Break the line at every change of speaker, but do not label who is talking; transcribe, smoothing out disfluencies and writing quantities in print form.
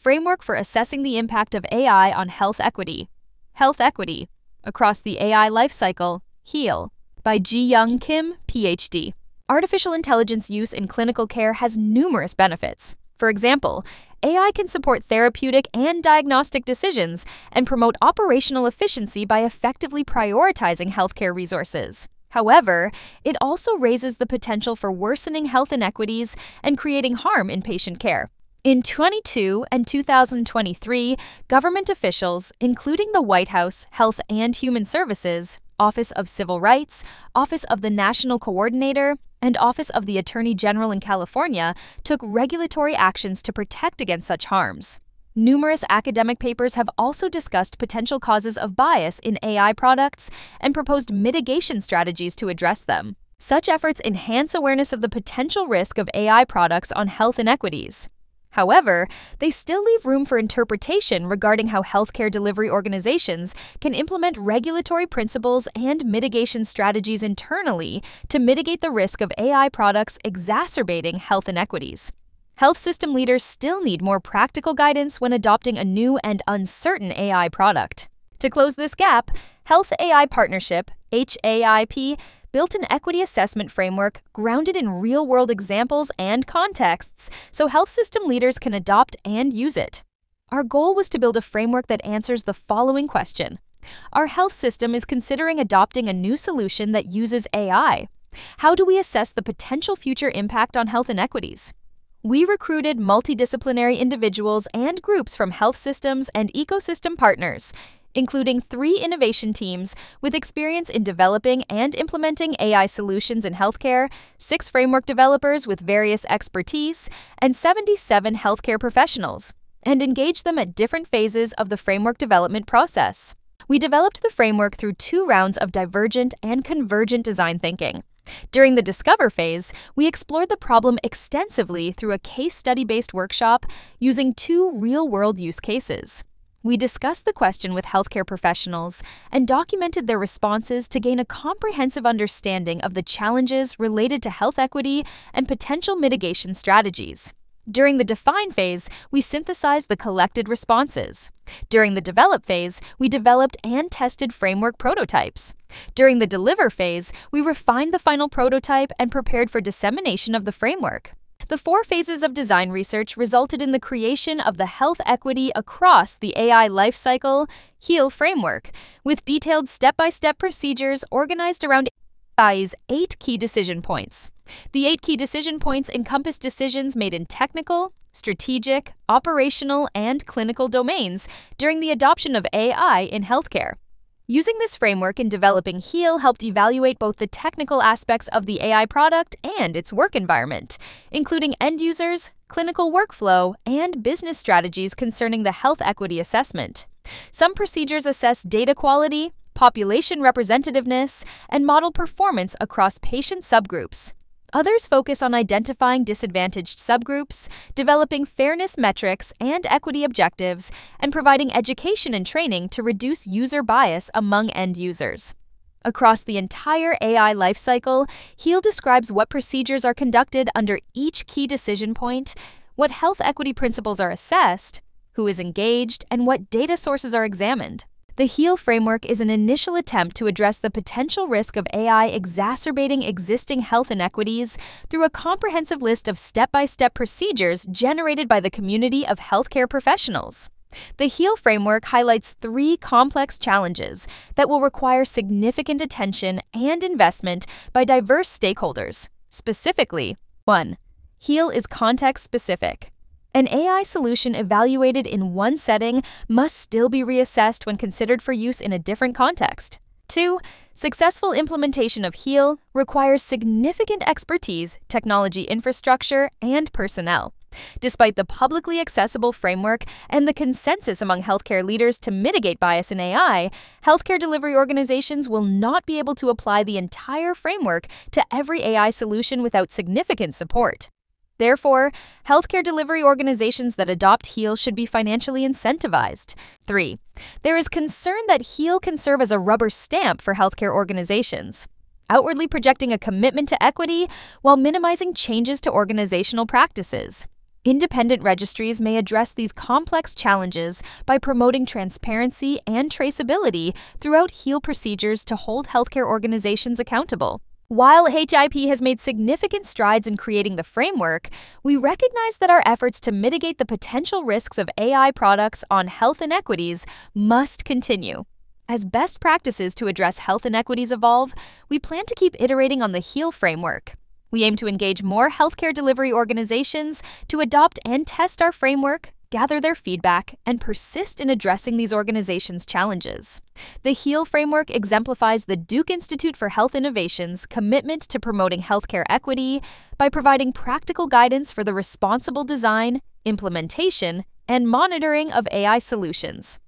framework for assessing the impact of AI on health equity. Health Equity Across the AI Lifecycle, HEAL, by Ji-Young Kim, PhD. Artificial intelligence use in clinical care has numerous benefits. For example, AI can support therapeutic and diagnostic decisions and promote operational efficiency by effectively prioritizing healthcare resources. However, it also raises the potential for worsening health inequities and creating harm in patient care. In 2022 and 2023, government officials, including the White House, Health and Human Services, Office of Civil Rights, Office of the National Coordinator, and Office of the Attorney General in California, took regulatory actions to protect against such harms. Numerous academic papers have also discussed potential causes of bias in AI products and proposed mitigation strategies to address them. Such efforts enhance awareness of the potential risk of AI products on health inequities. However, they still leave room for interpretation regarding how healthcare delivery organizations can implement regulatory principles and mitigation strategies internally to mitigate the risk of AI products exacerbating health inequities. Health system leaders still need more practical guidance when adopting a new and uncertain AI product. To close this gap, Health AI Partnership, HAIP, built an equity assessment framework grounded in real-world examples and contexts so health system leaders can adopt and use it. Our goal was to build a framework that answers the following question. Our health system is considering adopting a new solution that uses AI. How do we assess the potential future impact on health inequities? We recruited multidisciplinary individuals and groups from health systems and ecosystem partners, including 3 innovation teams with experience in developing and implementing AI solutions in healthcare, 6 framework developers with various expertise, and 77 healthcare professionals, and engaged them at different phases of the framework development process. We developed the framework through 2 rounds of divergent and convergent design thinking. During the Discover phase, we explored the problem extensively through a case study-based workshop using 2 real-world use cases. We discussed the question with healthcare professionals and documented their responses to gain a comprehensive understanding of the challenges related to health equity and potential mitigation strategies. During the Define phase, we synthesized the collected responses. During the Develop phase, we developed and tested framework prototypes. During the Deliver phase, we refined the final prototype and prepared for dissemination of the framework. The 4 phases of design research resulted in the creation of the Health Equity Across the AI Lifecycle HEAL framework, with detailed step-by-step procedures organized around AI's 8 key decision points. The 8 key decision points encompass decisions made in technical, strategic, operational, and clinical domains during the adoption of AI in healthcare. Using this framework in developing HEAL helped evaluate both the technical aspects of the AI product and its work environment, including end users, clinical workflow, and business strategies concerning the health equity assessment. Some procedures assess data quality, population representativeness, and model performance across patient subgroups. Others focus on identifying disadvantaged subgroups, developing fairness metrics and equity objectives, and providing education and training to reduce user bias among end users. Across the entire AI lifecycle, HEAL describes what procedures are conducted under each key decision point, what health equity principles are assessed, who is engaged, and what data sources are examined. The HEAL framework is an initial attempt to address the potential risk of AI exacerbating existing health inequities through a comprehensive list of step-by-step procedures generated by the community of healthcare professionals. The HEAL framework highlights 3 complex challenges that will require significant attention and investment by diverse stakeholders. Specifically, 1. HEAL is context-specific. An AI solution evaluated in one setting must still be reassessed when considered for use in a different context. 2. Successful implementation of HEAL requires significant expertise, technology infrastructure, and personnel. Despite the publicly accessible framework and the consensus among healthcare leaders to mitigate bias in AI, healthcare delivery organizations will not be able to apply the entire framework to every AI solution without significant support. Therefore, healthcare delivery organizations that adopt HEAL should be financially incentivized. 3. There is concern that HEAL can serve as a rubber stamp for healthcare organizations, outwardly projecting a commitment to equity while minimizing changes to organizational practices. Independent registries may address these complex challenges by promoting transparency and traceability throughout HEAL procedures to hold healthcare organizations accountable. While HIP has made significant strides in creating the framework, we recognize that our efforts to mitigate the potential risks of AI products on health inequities must continue. As best practices to address health inequities evolve, we plan to keep iterating on the HEAL framework. We aim to engage more healthcare delivery organizations to adopt and test our framework, gather their feedback, and persist in addressing these organizations' challenges. The HEAL framework exemplifies the Duke Institute for Health Innovation's commitment to promoting healthcare equity by providing practical guidance for the responsible design, implementation, and monitoring of AI solutions.